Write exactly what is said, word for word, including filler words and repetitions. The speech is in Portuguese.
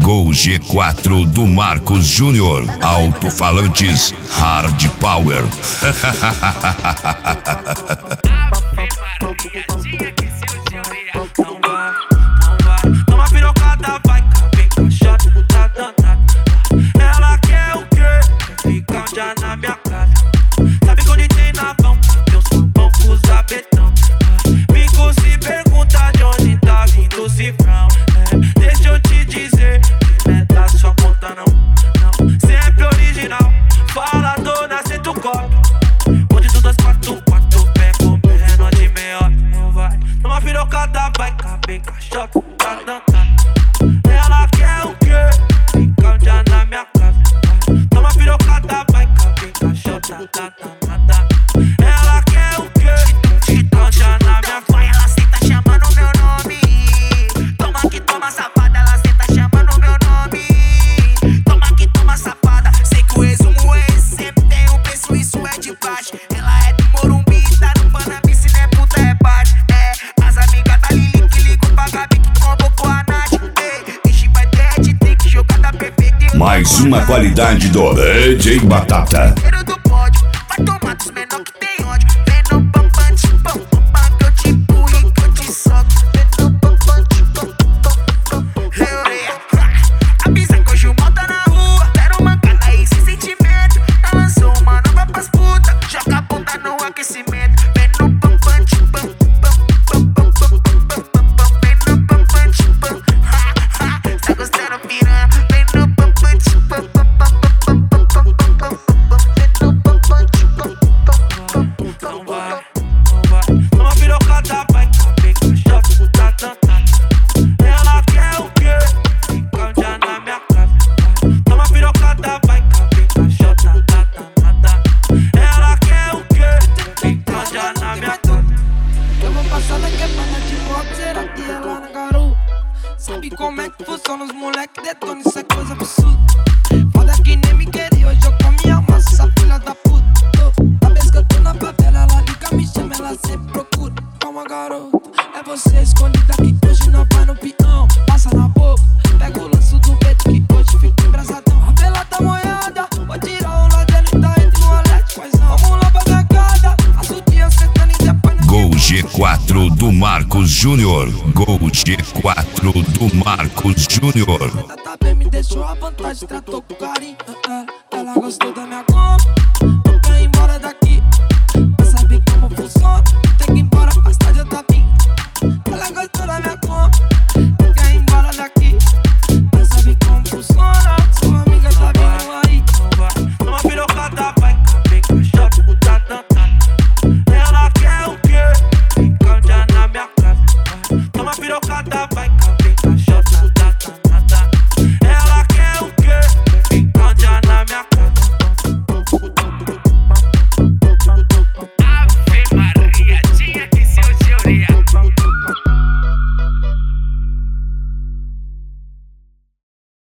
Gol G quatro do Marcos Júnior. Alto-falantes Hard Power. Toma pirocada, vai caber com shot, tá danada. Ela quer o quê? Fica um dia na minha casa. Sabe que onde tem na mão, eu sou bom com os abetão. Fico se pergunta de onde tá vindo o cifrão. É, deixa eu te dizer, que não é da sua conta não, não. Sempre original, falador, nasce tu copo. Onde tu dois, quatro, quatro, pego menor de meia. Não vai, toma pirocada, vai caber com shot, tá danada. Ela quer o quê? Fica um dia na minha casa. Toma pirocada, vai caber com shot, tá danada. Ela quer o quê? Fica um dia na minha casa. Ela senta chamando meu nome. Toma que toma safada, ela senta chamando meu nome. Toma que toma safada. Sei que o resumo é esse, sempre tem um preço, isso é de baixo. Ela é do Morumbi, tá no Panambi, se não é puta é baixo. É, as amigas da Lili que ligam pra Gabi que convocou a Nath. Ei, enche vai ter hat-trick, jogada perfeita. Mais uma qualidade do D J Batata. Cheiro do pódio, vai tomar dos menor que tem ódio. Vem no pam pam te pam pam pam que eu te pulo e que eu te soco. Vem no pam pam te pam pam pam. Avisa que hoje o mal tá na rua. Deram mancada aí sem sentimento. Ela lançou uma nova pras putas. Joga a bunda no aquecimento. Vem no pam pam te pam pam pam pam pam pam pam pam. Vem no pam pam te pam. Tá gostando piranha? Vem no pam pam te pam pam pam pam pam pam pam pam. Vem no pam pam te pam pam pam pam. Não vai, não vai. Toma pirocada, vai caber com shot, tá danada. Ela quer o quê? Fica um dia na minha casa. Toma pirocada, vai caber com shot, tá danada. Ela quer o quê? Fica um dia na minha casa. Eu vou passar daqui a pana de moto, será que é lá na garupa? Sabe como é que funciona os moleque detona, isso é coisa absurda. Foda que nem me queria, hoje eu comi a massa, essa filha da puta. Toda vez que eu tô na favela, ela liga, me chama, ela sempre procura. Calma garota, é você escolhida que hoje não vai no peão. Passa na boca, pega o lanço do peito que hoje fica embrasadão. A vela tá molhada, vou tirar o lado dele, tá entre no alete, pois não. Vamos lá pra minha casa, a sutiã sentando e depois na Gol G quatro do Marcos Júnior. Gol G quatro do Marcos Júnior. Tá bem, me deixou à vontade, tratou com carinho. Ela, ela gostou da minha compra.